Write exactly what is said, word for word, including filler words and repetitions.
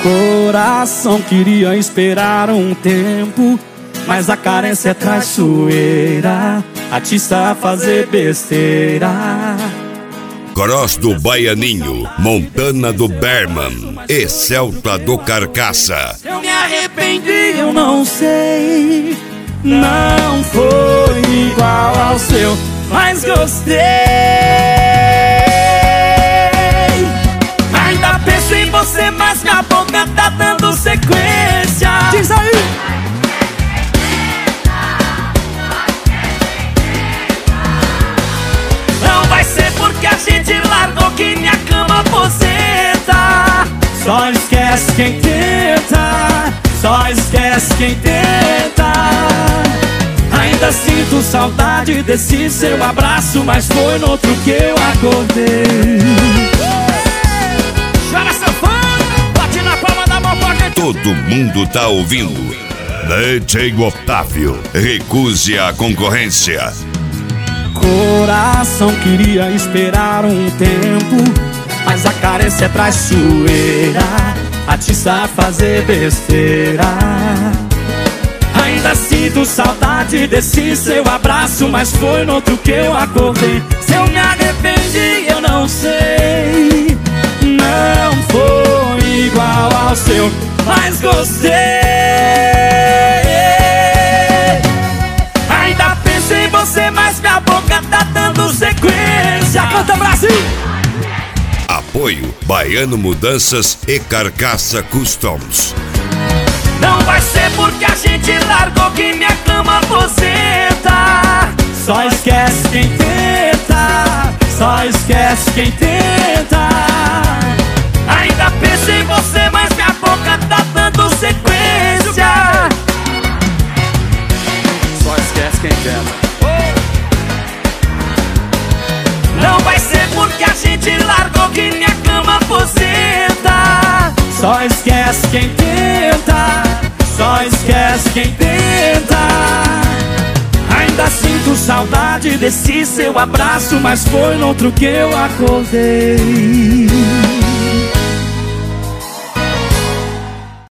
Coração queria esperar um tempo, mas a carência é traiçoeira, atiça a fazer besteira. Cross do Baianinho, Montana do Berman e Celta do Carcaça. Eu me arrependi, eu não sei, não foi igual ao seu, mas gostei. Ainda penso em você, mas minha boca tá dando sequência. Diz aí! Não vai ser porque a gente largou que minha cama aposenta. Só esquece quem tenta, só esquece quem tenta. Ainda sinto saudade desse seu abraço, mas foi no outro que eu acordei. Chora safado, bate na palma da mão pra gente. Todo mundo tá ouvindo. D J Otávio, recuse a concorrência. Coração queria esperar um tempo, mas a carência é traiçoeira, atiça a fazer besteira. Ainda sinto saudade desse seu abraço, mas foi no outro que eu acordei. Se eu me arrependi, eu não sei, não foi igual ao seu, mas gostei. Ainda penso em você, mas minha boca tá dando sequência. Canta, Brasil! Apoio Baiano Mudanças e Carcaça Customs. Não vai ser porque a gente largou que minha cama aposenta. Só esquece quem tenta, só esquece quem tenta. Ainda penso em você, mas minha boca tá dando sequência. Só esquece quem tenta. Não vai ser porque a gente largou que minha cama aposenta. Só esquece quem tenta, só esquece quem tenta. Ainda sinto saudade desse seu abraço, mas foi no outro que eu acordei.